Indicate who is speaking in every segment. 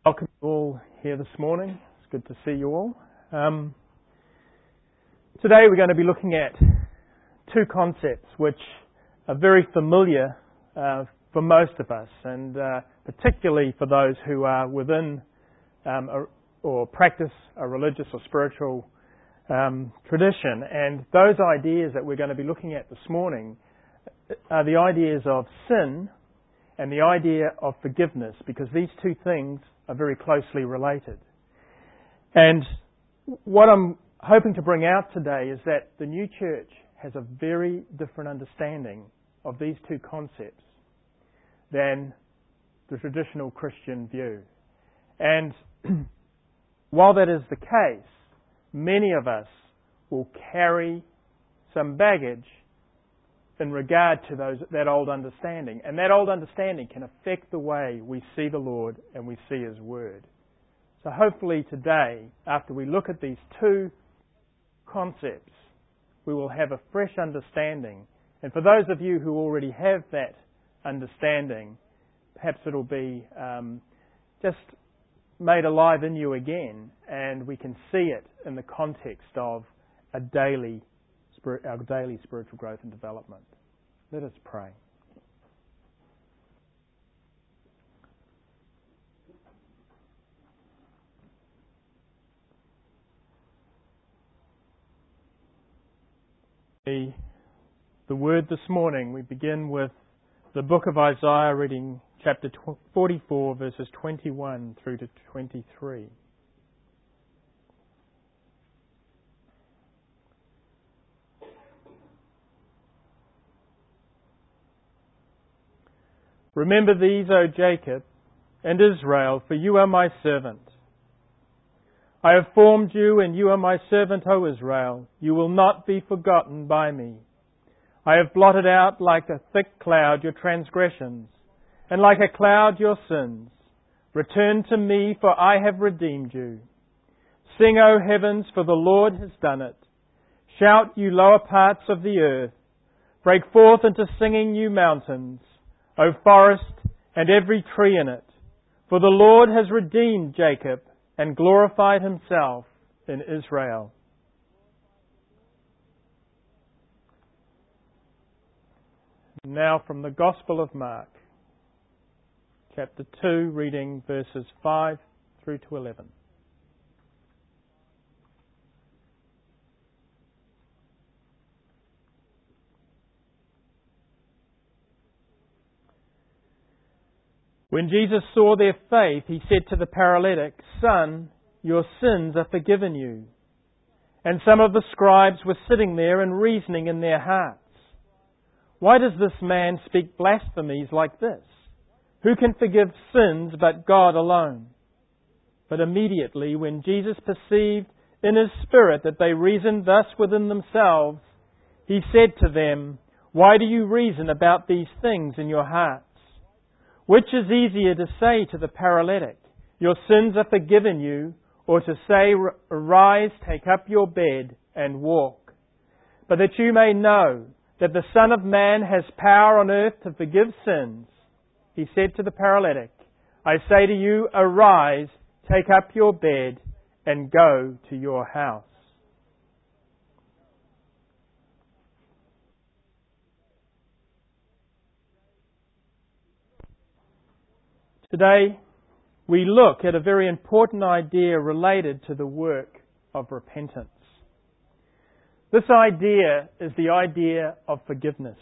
Speaker 1: Welcome you all here this morning. It's good to see you all. Today we're going to be looking at two concepts which are very familiar for most of us, and particularly for those who are within or practice a religious or spiritual tradition. And those ideas that we're going to be looking at this morning are the ideas of sin and the idea of forgiveness, because these two things are very closely related. And what I'm hoping to bring out today is that the new church has a very different understanding of these two concepts than the traditional Christian view. And while that is the case, many of us will carry some baggage in regard to that old understanding. And that old understanding can affect the way we see the Lord and we see His Word. So hopefully today, after we look at these two concepts, we will have a fresh understanding. And for those of you who already have that understanding, perhaps it'll be just made alive in you again, and we can see it in the context of our daily spiritual growth and development. Let us pray. The word this morning, we begin with the book of Isaiah, reading chapter 44, verses 21 through to 23. Remember these, O Jacob and Israel, for you are my servant. I have formed you, and you are my servant, O Israel. You will not be forgotten by me. I have blotted out like a thick cloud your transgressions, and like a cloud your sins. Return to me, for I have redeemed you. Sing, O heavens, for the Lord has done it. Shout, you lower parts of the earth. Break forth into singing, you mountains, O forest and every tree in it. For the Lord has redeemed Jacob and glorified Himself in Israel. Now from the Gospel of Mark, chapter 2, reading verses 5 through to 11. When Jesus saw their faith, He said to the paralytic, Son, your sins are forgiven you. And some of the scribes were sitting there and reasoning in their hearts, Why does this man speak blasphemies like this? Who can forgive sins but God alone? But immediately, when Jesus perceived in His spirit that they reasoned thus within themselves, He said to them, Why do you reason about these things in your hearts? Which is easier to say to the paralytic, Your sins are forgiven you, or to say, Arise, take up your bed and walk? But that you may know that the Son of Man has power on earth to forgive sins, He said to the paralytic, I say to you, Arise, take up your bed and go to your house. Today, we look at a very important idea related to the work of repentance. This idea is the idea of forgiveness.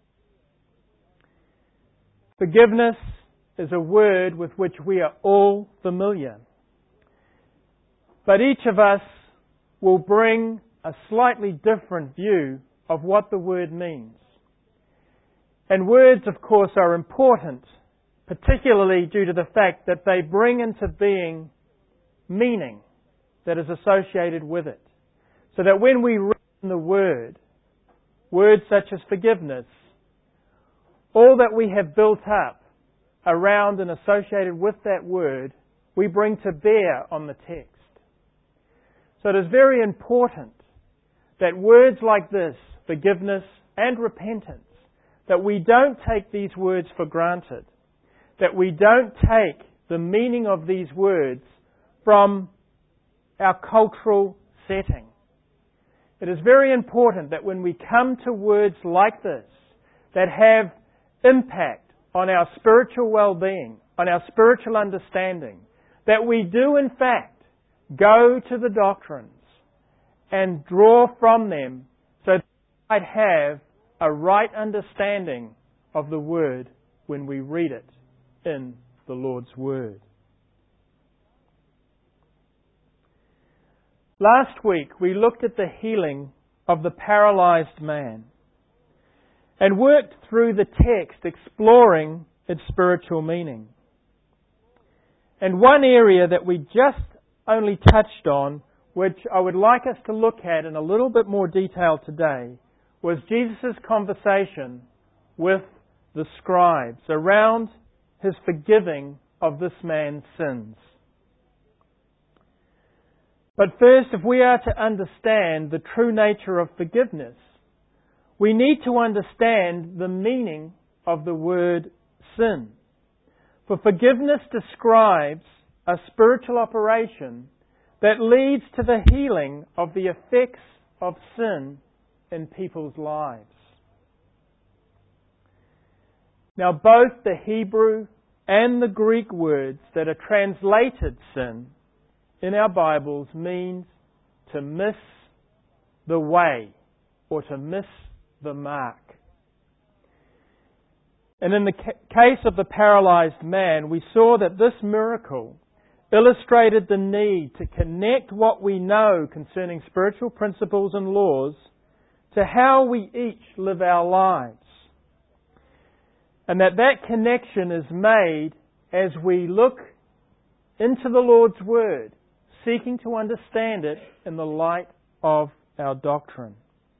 Speaker 1: Forgiveness is a word with which we are all familiar. But each of us will bring a slightly different view of what the word means. And words, of course, are important, particularly due to the fact that they bring into being meaning that is associated with it. So that when we read the word, words such as forgiveness, all that we have built up around and associated with that word, we bring to bear on the text. So it is very important that words like this, forgiveness and repentance, that we don't take these words for granted, that we don't take the meaning of these words from our cultural setting. It is very important that when we come to words like this, that have impact on our spiritual well-being, on our spiritual understanding, that we do in fact go to the doctrines and draw from them so that we might have a right understanding of the Word when we read it in the Lord's Word. Last week we looked at the healing of the paralyzed man and worked through the text exploring its spiritual meaning. And one area that we just only touched on, which I would like us to look at in a little bit more detail today, was Jesus' conversation with the scribes around His forgiving of this man's sins. But first, if we are to understand the true nature of forgiveness, we need to understand the meaning of the word sin. For forgiveness describes a spiritual operation that leads to the healing of the effects of sin in people's lives. Now, both the Hebrew and the Greek words that are translated sin in our Bibles means to miss the way or to miss the mark. And in the case of the paralyzed man, we saw that this miracle illustrated the need to connect what we know concerning spiritual principles and laws to how we each live our lives. And that connection is made as we look into the Lord's Word, seeking to understand it in the light of our doctrine.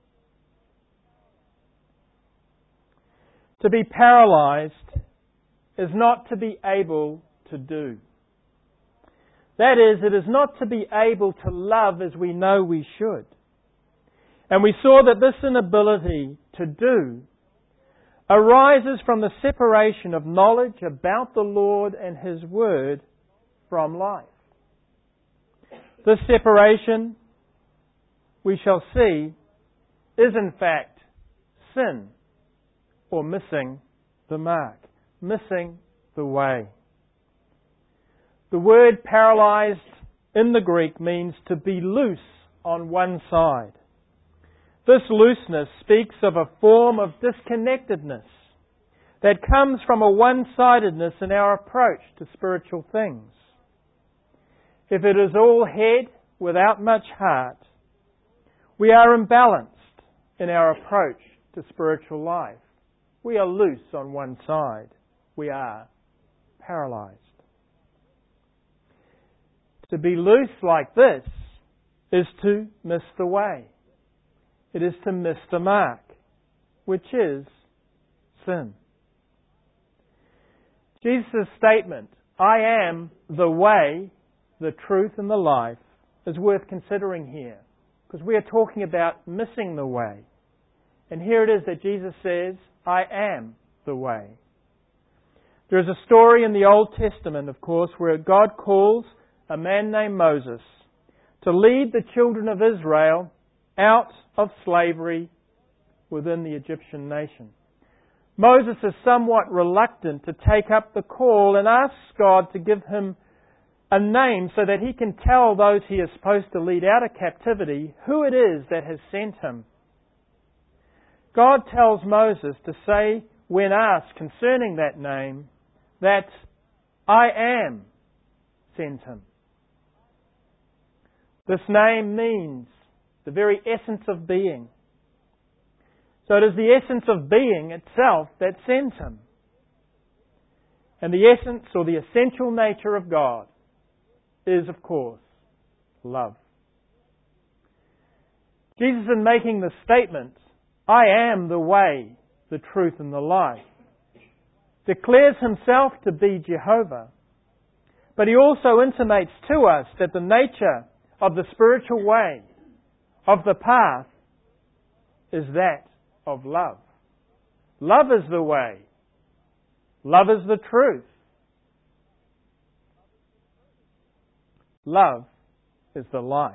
Speaker 1: To be paralyzed is not to be able to do. That is, it is not to be able to love as we know we should. And we saw that this inability to do arises from the separation of knowledge about the Lord and His Word from life. This separation, we shall see, is in fact sin, or missing the mark, missing the way. The word paralyzed in the Greek means to be loose on one side. This looseness speaks of a form of disconnectedness that comes from a one-sidedness in our approach to spiritual things. If it is all head without much heart, we are imbalanced in our approach to spiritual life. We are loose on one side. We are paralyzed. To be loose like this is to miss the way. It is to miss the mark, which is sin. Jesus' statement, "I am the way, the truth and the life," is worth considering here, because we are talking about missing the way. And here it is that Jesus says, "I am the way." There is a story in the Old Testament, of course, where God calls a man named Moses to lead the children of Israel out of slavery within the Egyptian nation. Moses is somewhat reluctant to take up the call and asks God to give him a name so that he can tell those he is supposed to lead out of captivity who it is that has sent him. God tells Moses to say, when asked concerning that name, that "I am" sent him. This name means the very essence of being. So it is the essence of being itself that sends him. And the essence or the essential nature of God is, of course, love. Jesus, in making the statement, "I am the way, the truth and the life," declares Himself to be Jehovah. But He also intimates to us that the nature of the spiritual way, of the path, is that of love. Love is the way. Love is the truth. Love is the life.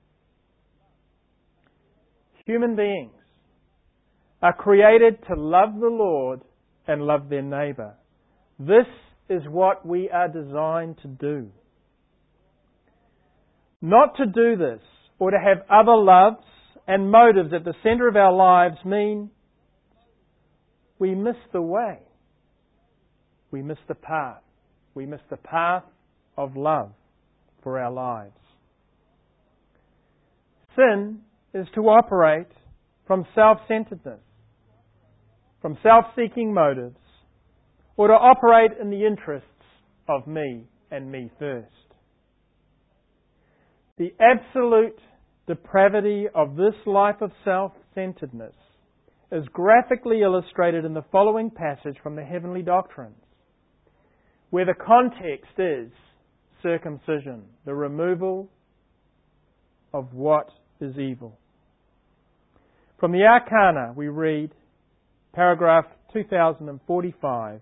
Speaker 1: Human beings are created to love the Lord and love their neighbour. This is what we are designed to do. Not to do this or to have other loves and motives at the centre of our lives mean we miss the way. We miss the path. We miss the path of love for our lives. Sin is to operate from self-centeredness, from self-seeking motives, or to operate in the interests of me and me first. The absolute depravity of this life of self-centeredness is graphically illustrated in the following passage from the Heavenly Doctrines, where the context is circumcision, the removal of what is evil. From the Arcana we read, paragraph 2045,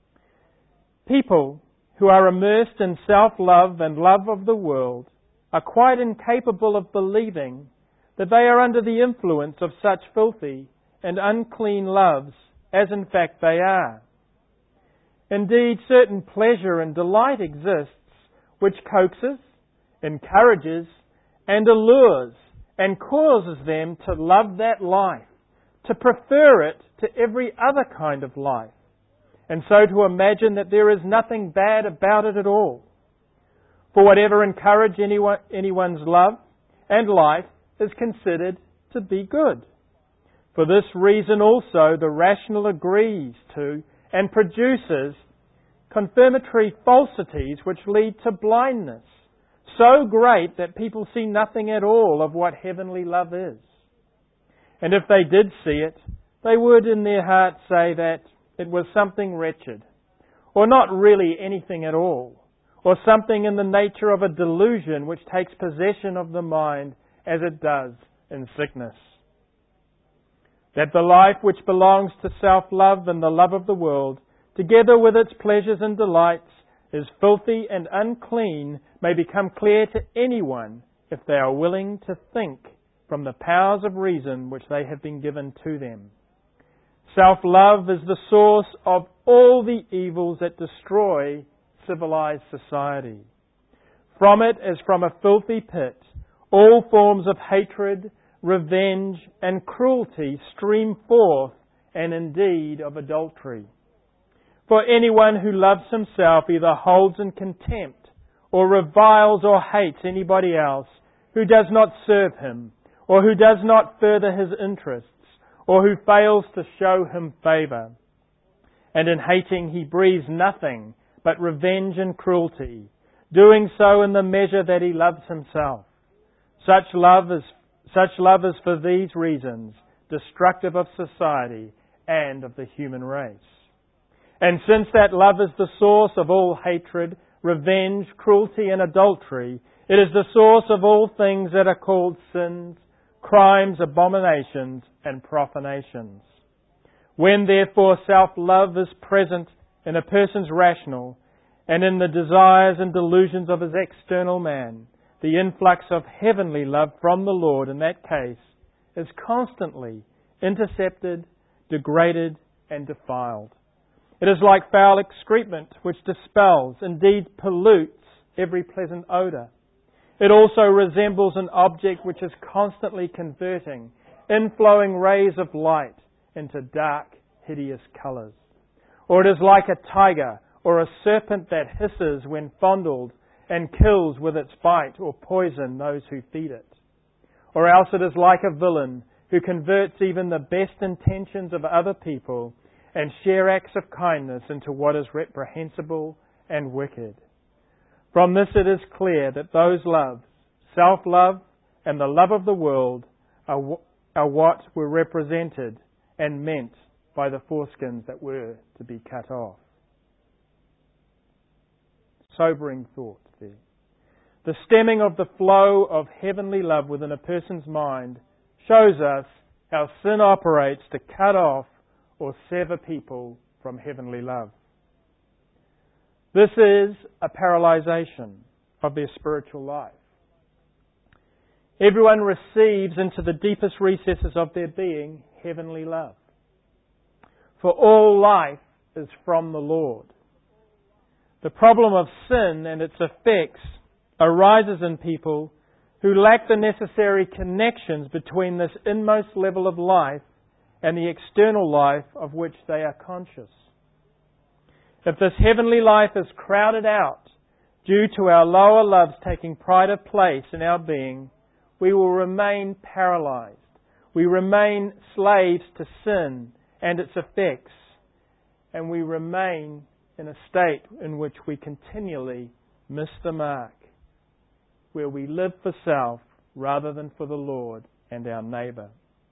Speaker 1: people who are immersed in self-love and love of the world are quite incapable of believing that they are under the influence of such filthy and unclean loves as in fact they are. Indeed, certain pleasure and delight exists which coaxes, encourages, and allures and causes them to love that life, to prefer it to every other kind of life, and so to imagine that there is nothing bad about it at all. For whatever encourages anyone's love and life is considered to be good. For this reason also the rational agrees to and produces confirmatory falsities which lead to blindness, so great that people see nothing at all of what heavenly love is. And if they did see it, they would in their hearts say that it was something wretched, or not really anything at all, or something in the nature of a delusion which takes possession of the mind as it does in sickness. That the life which belongs to self-love and the love of the world, together with its pleasures and delights, is filthy and unclean may become clear to anyone if they are willing to think from the powers of reason which they have been given to them. Self-love is the source of all the evils that destroy civilized society. From it, as from a filthy pit, all forms of hatred, revenge, and cruelty stream forth, and indeed of adultery. For anyone who loves himself either holds in contempt or reviles or hates anybody else who does not serve him, or who does not further his interests, or who fails to show him favour. And in hating he breathes nothing but revenge and cruelty, doing so in the measure that he loves himself. Such love is for these reasons destructive of society and of the human race. And since that love is the source of all hatred, revenge, cruelty and adultery, it is the source of all things that are called sins, crimes, abominations and profanations. When therefore self-love is present in a person's rational and in the desires and delusions of his external man, the influx of heavenly love from the Lord in that case is constantly intercepted, degraded and defiled. It is like foul excrement which dispels, indeed pollutes, every pleasant odour. It also resembles an object which is constantly converting inflowing rays of light into dark, hideous colours. Or it is like a tiger or a serpent that hisses when fondled and kills with its bite or poison those who feed it. Or else it is like a villain who converts even the best intentions of other people and sheer acts of kindness into what is reprehensible and wicked. From this it is clear that those loves, self-love and the love of the world, are what were represented and meant by the foreskins that were to be cut off. Sobering thought there. The stemming of the flow of heavenly love within a person's mind shows us how sin operates to cut off or sever people from heavenly love. This is a paralyzation, of their spiritual life. Everyone receives into the deepest recesses of their being heavenly love. For all life is from the Lord. The problem of sin and its effects arises in people who lack the necessary connections between this inmost level of life and the external life of which they are conscious. If this heavenly life is crowded out due to our lower loves taking pride of place in our being, we will remain paralyzed. We remain slaves to sin and its effects, and we remain in a state in which we continually miss the mark, where we live for self rather than for the Lord and our neighbour.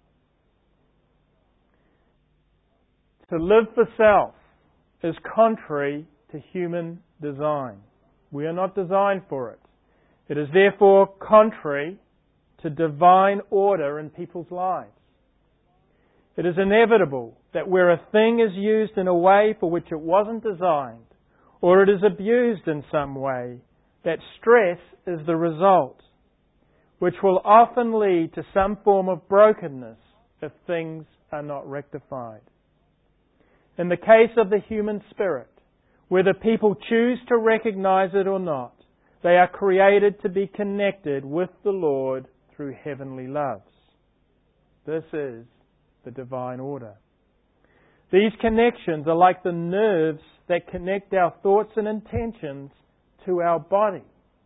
Speaker 1: To live for self is contrary to human design. We are not designed for it. It is therefore contrary to divine order in people's lives. It is inevitable that where a thing is used in a way for which it wasn't designed, or it is abused in some way, that stress is the result, which will often lead to some form of brokenness if things are not rectified. In the case of the human spirit, whether people choose to recognize it or not, they are created to be connected with the Lord through heavenly loves. This is the divine order. These connections are like the nerves that connect our thoughts and intentions to our body.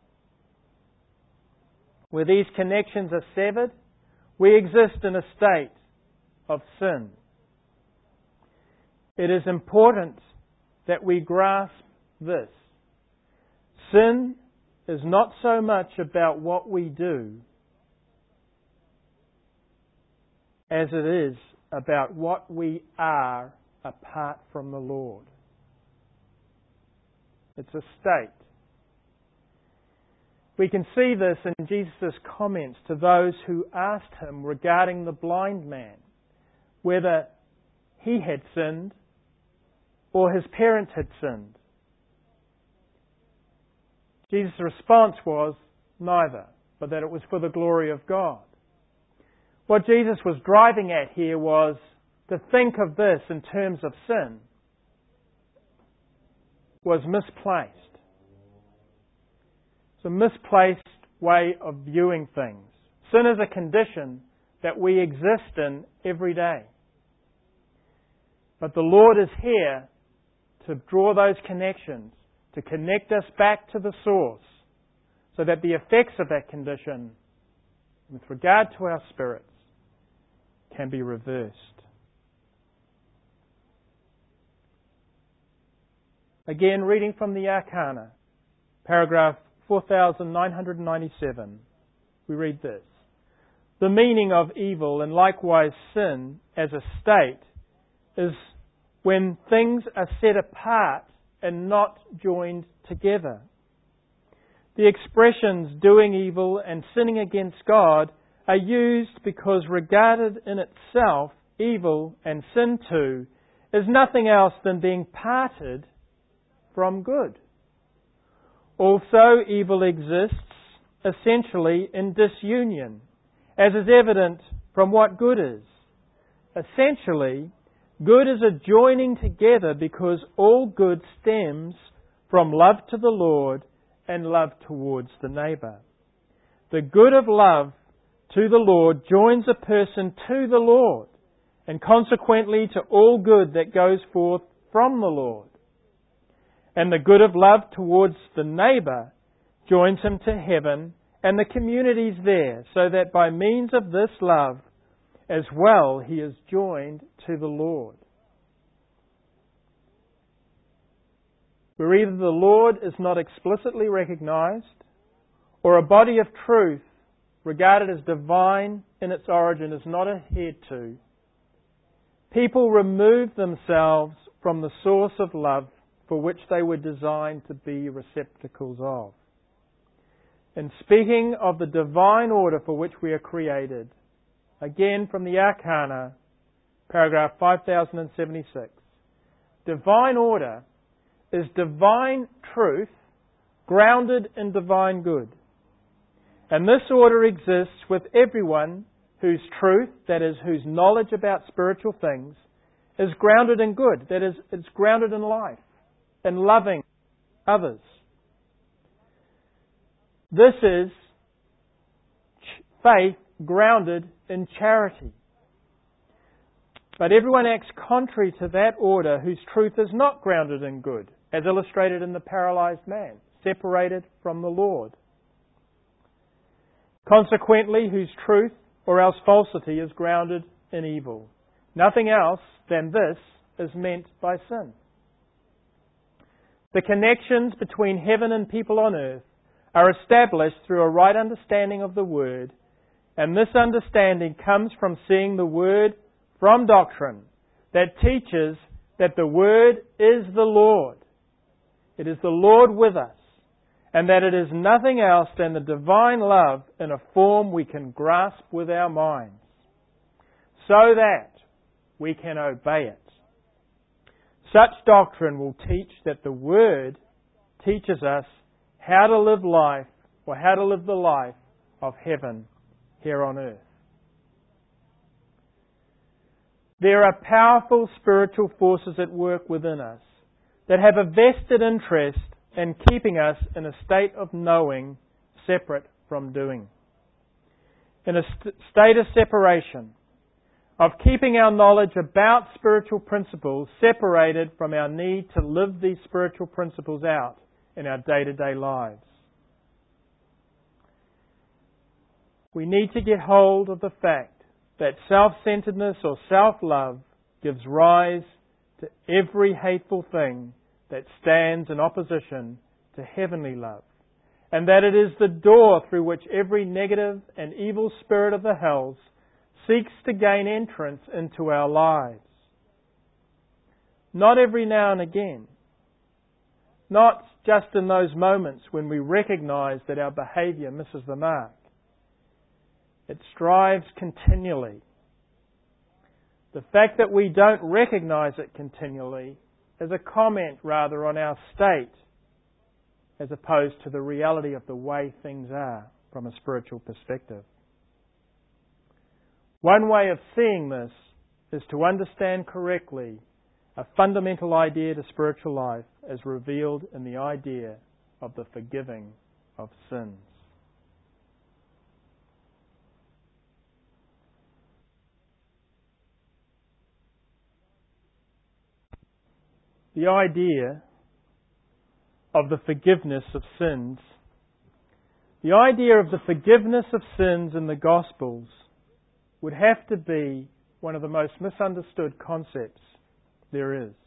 Speaker 1: Where these connections are severed, we exist in a state of sin. It is important that we grasp this. Sin is not so much about what we do as it is about what we are apart from the Lord. It's a state. We can see this in Jesus' comments to those who asked Him regarding the blind man, whether he had sinned or his parents had sinned. Jesus' response was neither, but that it was for the glory of God. What Jesus was driving at here was to think of this in terms of sin was misplaced. It's a misplaced way of viewing things. Sin is a condition that we exist in every day. But the Lord is here to draw those connections, to connect us back to the source, so that the effects of that condition, with regard to our spirits, can be reversed. Again, reading from the Arcana, paragraph 4997, we read this. The meaning of evil and likewise sin as a state is when things are set apart and not joined together. The expressions doing evil and sinning against God are used because regarded in itself, evil and sin too is nothing else than being parted from good. Also, evil exists essentially in disunion, as is evident from what good is. Essentially, good is a joining together because all good stems from love to the Lord and love towards the neighbour. The good of love to the Lord joins a person to the Lord, and consequently to all good that goes forth from the Lord. And the good of love towards the neighbour joins him to heaven and the communities there, so that by means of this love as well he is joined to the Lord. Where either the Lord is not explicitly recognized, or a body of truth regarded as divine in its origin is not adhered to, people remove themselves from the source of love for which they were designed to be receptacles of. In speaking of the divine order for which we are created, again from the Arcana, paragraph 5076, divine order is divine truth grounded in divine good. And this order exists with everyone whose truth, that is, whose knowledge about spiritual things, is grounded in good. That is, it's grounded in life, in loving others. This is faith grounded in charity. But everyone acts contrary to that order whose truth is not grounded in good, as illustrated in the paralyzed man, separated from the Lord. Consequently, whose truth or else falsity is grounded in evil. Nothing else than this is meant by sin. The connections between heaven and people on earth are established through a right understanding of the Word, and this understanding comes from seeing the Word from doctrine that teaches that the Word is the Lord. It is the Lord with us, and that it is nothing else than the divine love in a form we can grasp with our minds, so that we can obey it. Such doctrine will teach that the Word teaches us how to live life, or how to live the life of heaven here on earth. There are powerful spiritual forces at work within us that have a vested interest in keeping us in a state of knowing separate from doing. In a state of separation, of keeping our knowledge about spiritual principles separated from our need to live these spiritual principles out in our day-to-day lives. We need to get hold of the fact that self-centeredness or self-love gives rise to every hateful thing that stands in opposition to heavenly love, and that it is the door through which every negative and evil spirit of the hells seeks to gain entrance into our lives. Not every now and again. Not just in those moments when we recognize that our behaviour misses the mark. It strives continually. The fact that we don't recognize it continually is a comment rather on our state as opposed to the reality of the way things are from a spiritual perspective. One way of seeing this is to understand correctly a fundamental idea to spiritual life as revealed in the idea of the forgiving of sins. The idea of the forgiveness of sins. The idea of the forgiveness of sins in the Gospels would have to be one of the most misunderstood concepts there is.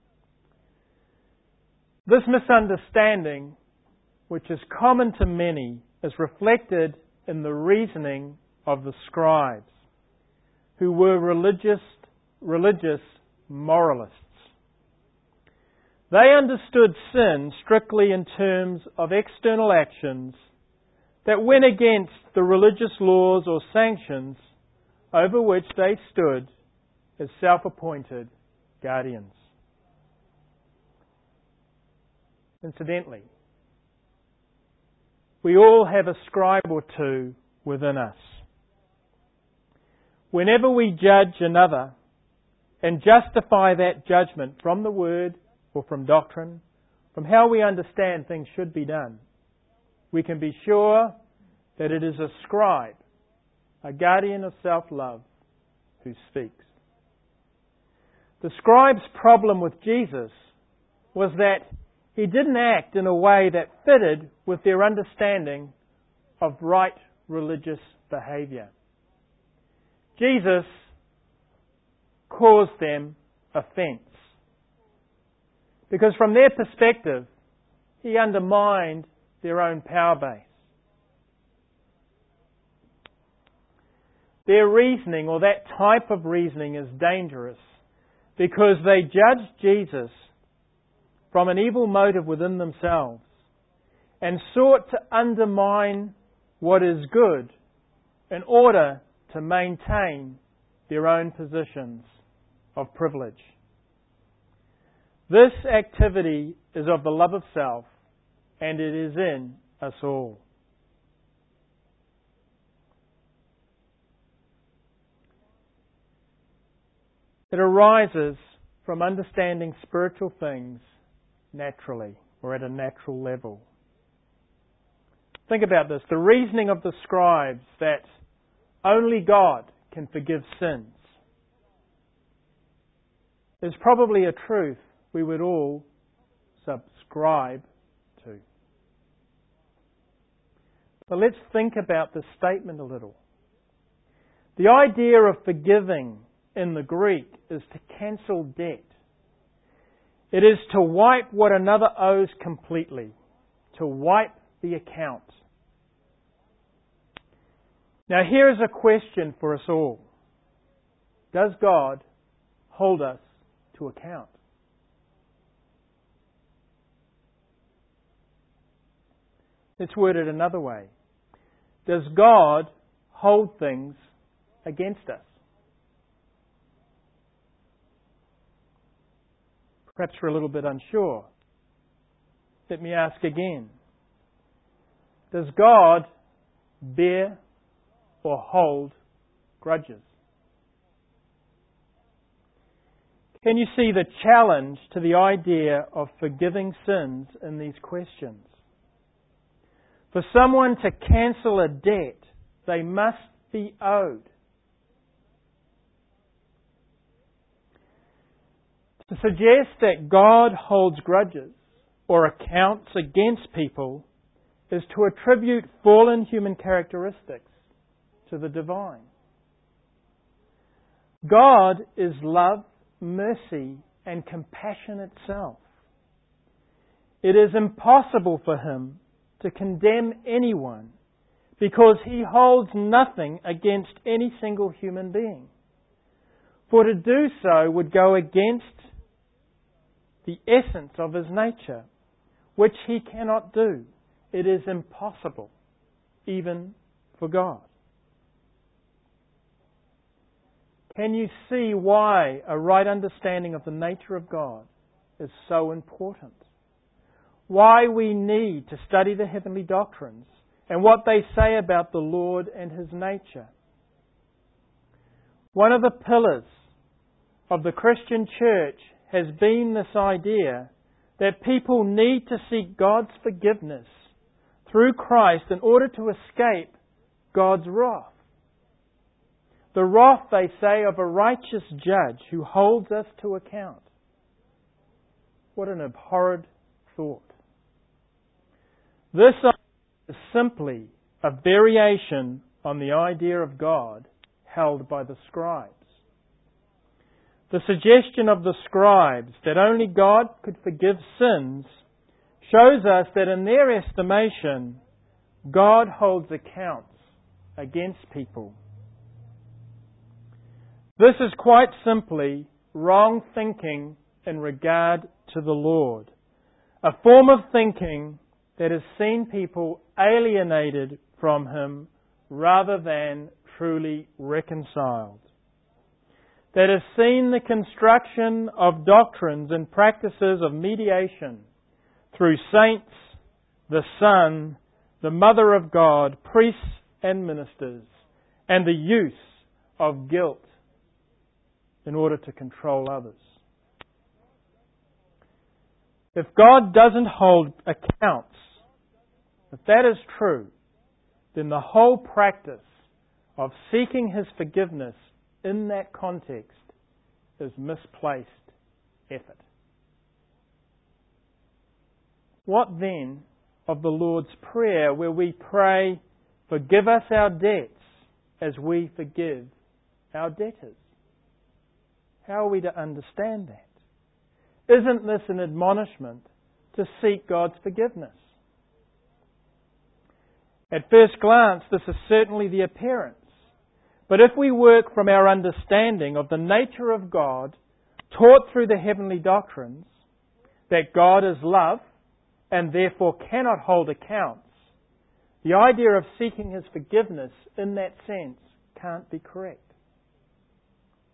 Speaker 1: This misunderstanding, which is common to many, is reflected in the reasoning of the scribes, who were religious moralists. They understood sin strictly in terms of external actions that went against the religious laws or sanctions over which they stood as self-appointed guardians. Incidentally, we all have a scribe or two within us. Whenever we judge another and justify that judgment from the Word or from doctrine, from how we understand things should be done, we can be sure that it is a scribe, a guardian of self-love, who speaks. The scribe's problem with Jesus was that he didn't act in a way that fitted with their understanding of right religious behaviour. Jesus caused them offence, because from their perspective, he undermined their own power base. Their reasoning, or that type of reasoning, is dangerous because they judged Jesus from an evil motive within themselves and sought to undermine what is good in order to maintain their own positions of privilege. This activity is of the love of self and it is in us all. It arises from understanding spiritual things naturally, or at a natural level. Think about this. The reasoning of the scribes that only God can forgive sins is probably a truth we would all subscribe to. But let's think about this statement a little. The idea of forgiving in the Greek is to cancel debt. It is to wipe what another owes completely, to wipe the account. Now here is a question for us all. Does God hold us to account? Let's word it another way. Does God hold things against us? Perhaps we're a little bit unsure. Let me ask again. Does God bear or hold grudges? Can you see the challenge to the idea of forgiving sins in these questions? For someone to cancel a debt, they must be owed. To suggest that God holds grudges or accounts against people is to attribute fallen human characteristics to the divine. God is love, mercy, and compassion itself. It is impossible for Him to condemn anyone because He holds nothing against any single human being. For to do so would go against the essence of His nature, which He cannot do. It is impossible, even for God. Can you see why a right understanding of the nature of God is so important? Why we need to study the heavenly doctrines and what they say about the Lord and His nature. One of the pillars of the Christian church has been this idea that people need to seek God's forgiveness through Christ in order to escape God's wrath. The wrath, they say, of a righteous judge who holds us to account. What an abhorred thought. This is simply a variation on the idea of God held by the scribes. The suggestion of the scribes that only God could forgive sins shows us that in their estimation, God holds accounts against people. This is quite simply wrong thinking in regard to the Lord. A form of thinking that has seen people alienated from Him rather than truly reconciled. That has seen the construction of doctrines and practices of mediation through saints, the Son, the Mother of God, priests and ministers, and the use of guilt in order to control others. If God doesn't hold accounts, if that is true, then the whole practice of seeking His forgiveness in that context is misplaced effort. What then of the Lord's Prayer where we pray, "Forgive us our debts as we forgive our debtors"? How are we to understand that? Isn't this an admonishment to seek God's forgiveness? At first glance, this is certainly the appearance. But if we work from our understanding of the nature of God, taught through the heavenly doctrines, that God is love and therefore cannot hold accounts, the idea of seeking His forgiveness in that sense can't be correct.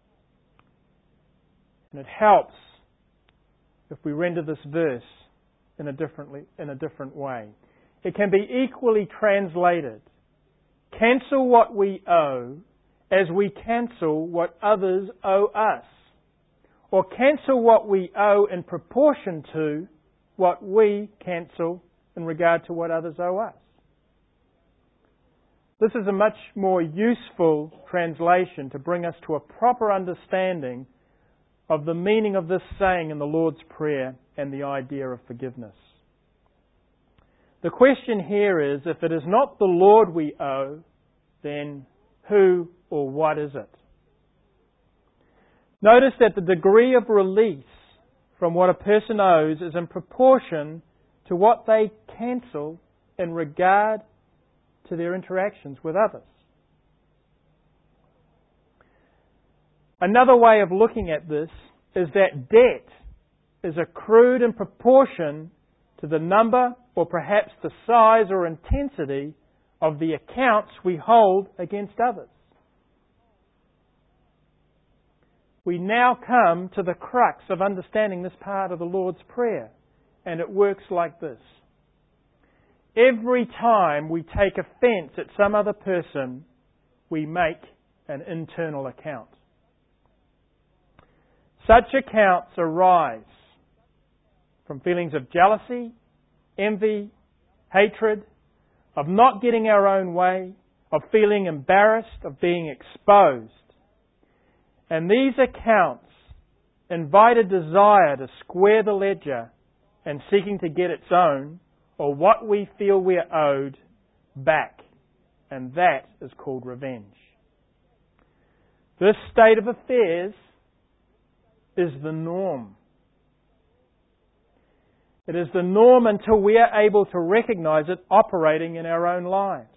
Speaker 1: And it helps if we render this verse in a different way. It can be equally translated, cancel what we owe as we cancel what others owe us, or cancel what we owe in proportion to what we cancel in regard to what others owe us. This is a much more useful translation to bring us to a proper understanding of the meaning of this saying in the Lord's Prayer and the idea of forgiveness. The question here is, if it is not the Lord we owe, then who or what is it? Notice that the degree of release from what a person owes is in proportion to what they cancel in regard to their interactions with others. Another way of looking at this is that debt is accrued in proportion to the number or perhaps the size or intensity of the accounts we hold against others. We now come to the crux of understanding this part of the Lord's Prayer, and it works like this. Every time we take offence at some other person, we make an internal account. Such accounts arise from feelings of jealousy, envy, hatred, of not getting our own way, of feeling embarrassed, of being exposed. And these accounts invite a desire to square the ledger and seeking to get its own, or what we feel we are owed, back. And that is called revenge. This state of affairs is the norm. It is the norm until we are able to recognize it operating in our own lives.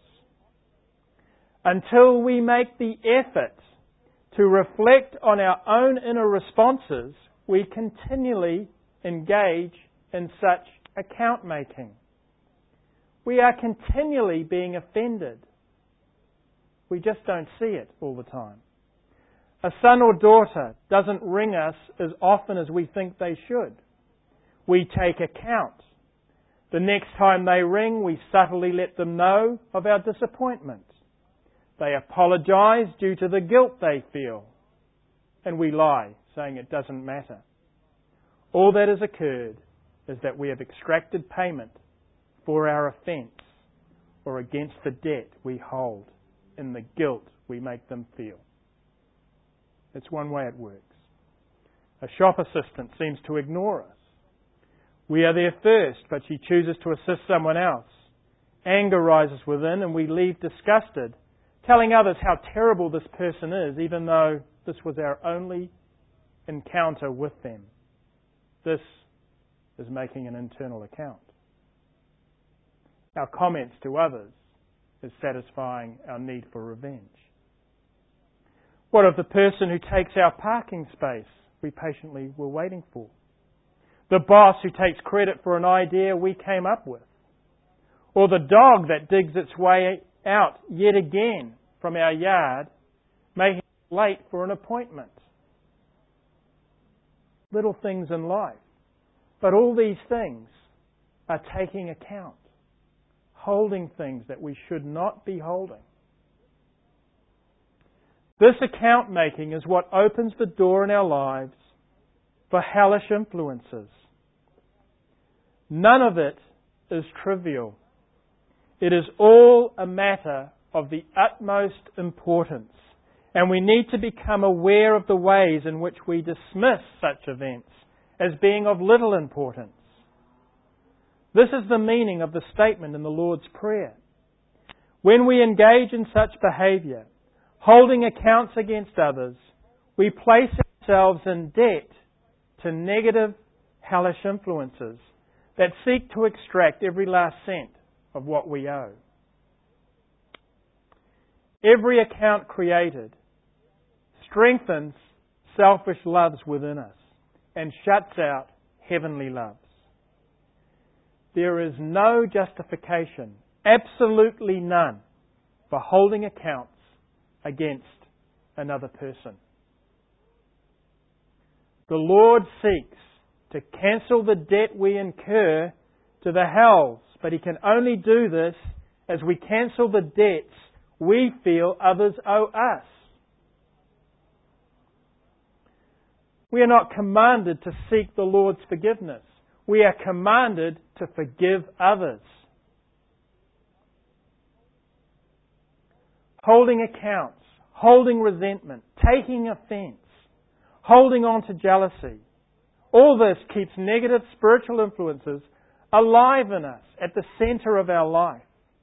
Speaker 1: Until we make the effort to reflect on our own inner responses, we continually engage in such account making. We are continually being offended. We just don't see it all the time. A son or daughter doesn't ring us as often as we think they should. We take account. The next time they ring, we subtly let them know of our disappointment. They apologise due to the guilt they feel. And we lie, saying it doesn't matter. All that has occurred is that we have extracted payment for our offence or against the debt we hold in the guilt we make them feel. It's one way it works. A shop assistant seems to ignore us. We are there first, but she chooses to assist someone else. Anger rises within and we leave disgusted, telling others how terrible this person is, even though this was our only encounter with them. This is making an internal account. Our comments to others is satisfying our need for revenge. What of the person who takes our parking space we patiently were waiting for? The boss who takes credit for an idea we came up with? Or the dog that digs its way out yet again from our yard, making it late for an appointment? Little things in life. But all these things are taking account, holding things that we should not be holding. This account making is what opens the door in our lives for hellish influences. None of it is trivial. It is all a matter of the utmost importance, and we need to become aware of the ways in which we dismiss such events as being of little importance. This is the meaning of the statement in the Lord's Prayer. When we engage in such behaviour, holding accounts against others, we place ourselves in debt to negative, hellish influences that seek to extract every last cent of what we owe. Every account created strengthens selfish loves within us and shuts out heavenly loves. There is no justification, absolutely none, for holding accounts against another person. The Lord seeks to cancel the debt we incur to the hells, but He can only do this as we cancel the debts we feel others owe us. We are not commanded to seek the Lord's forgiveness. We are commanded to forgive others. Holding accounts, holding resentment, taking offence, holding on to jealousy. All this keeps negative spiritual influences alive in us, at the centre of our life.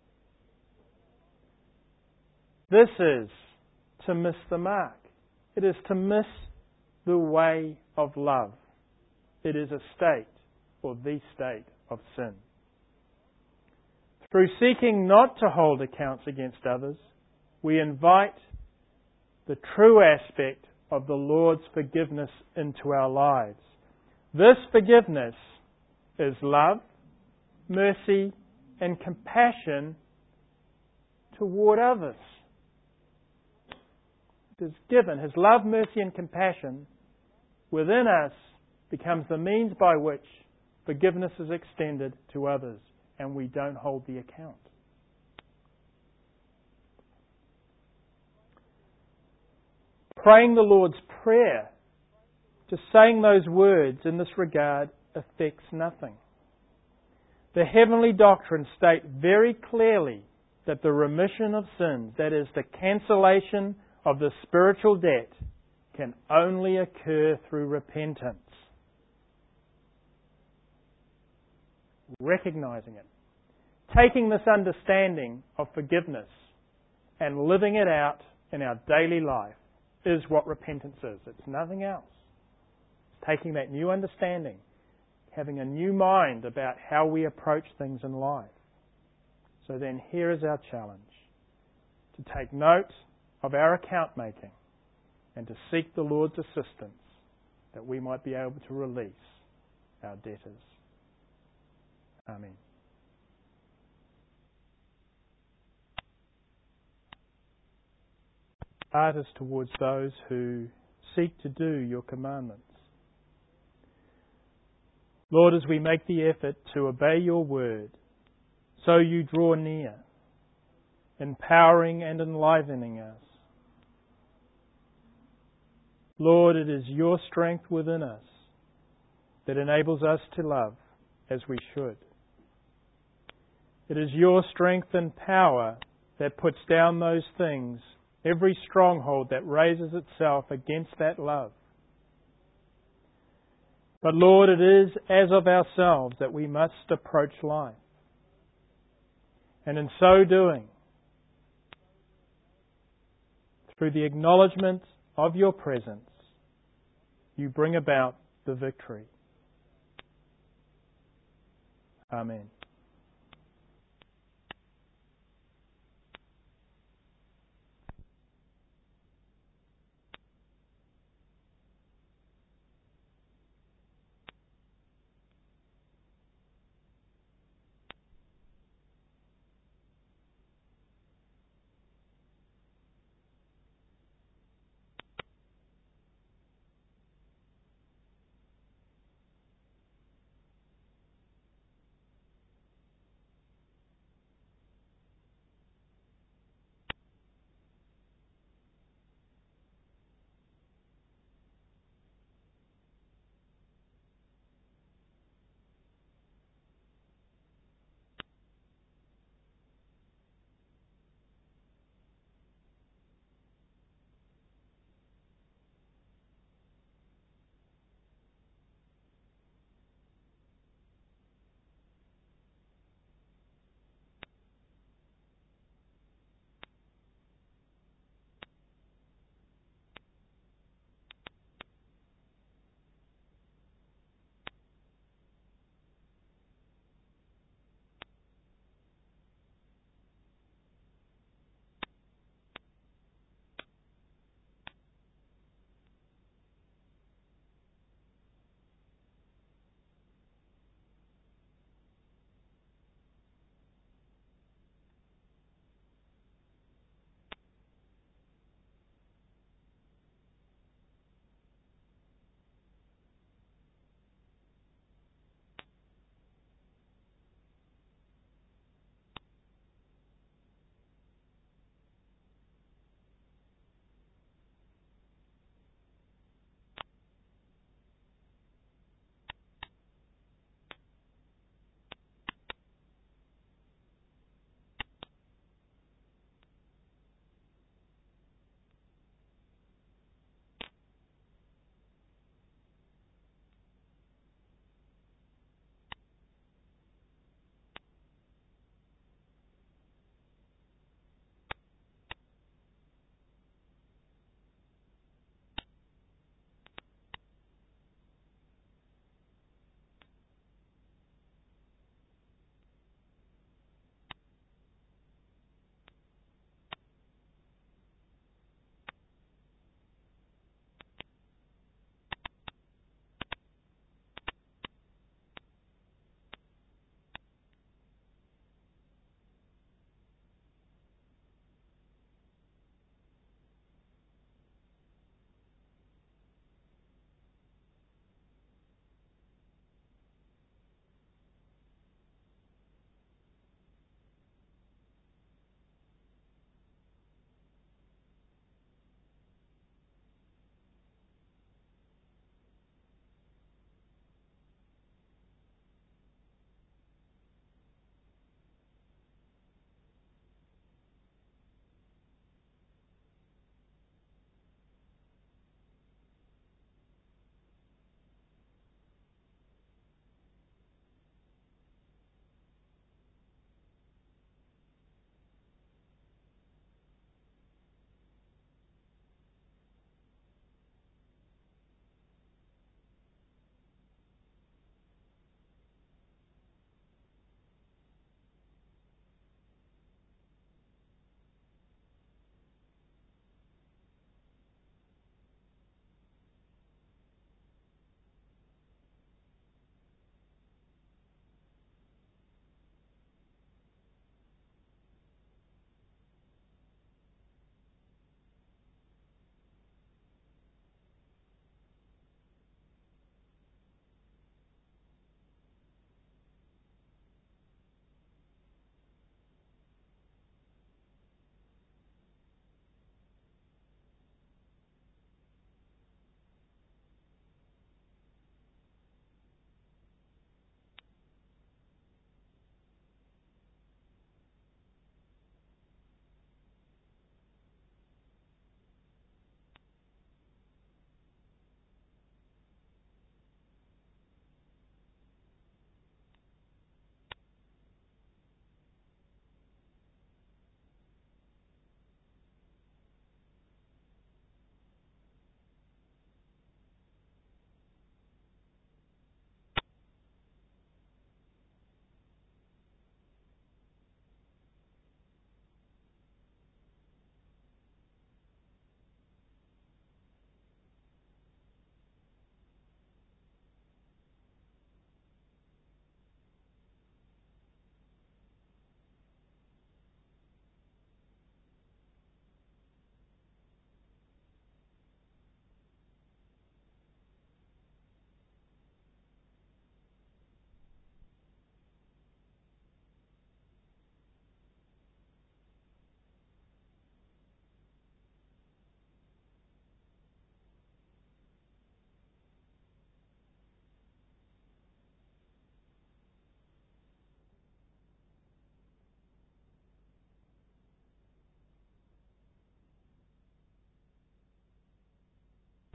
Speaker 1: This is to miss the mark. It is to miss the way of love. It is a state, or the state, of sin. Through seeking not to hold accounts against others, we invite the true aspect of the Lord's forgiveness into our lives. This forgiveness is love, mercy, and compassion toward others. It is given. His love, mercy, and compassion within us becomes the means by which forgiveness is extended to others, and we don't hold the account. Praying the Lord's Prayer, just saying those words in this regard, affects nothing. The heavenly doctrines state very clearly that the remission of sins, that is, the cancellation of the spiritual debt, can only occur through repentance. Recognizing it. Taking this understanding of forgiveness and living it out in our daily life is what repentance is. It's nothing else. It's taking that new understanding, having a new mind about how we approach things in life. So then here is our challenge. To take note of our account making and to seek the Lord's assistance that we might be able to release our debtors. Amen. Heart is towards those who seek to do your commandments. Lord, as we make the effort to obey your word, so you draw near, empowering and enlivening us. Lord, it is your strength within us that enables us to love as we should. It is your strength and power that puts down those things, every stronghold that raises itself against that love. But Lord, it is as of ourselves that we must approach life. And in so doing, through the acknowledgement of your presence, you bring about the victory. Amen.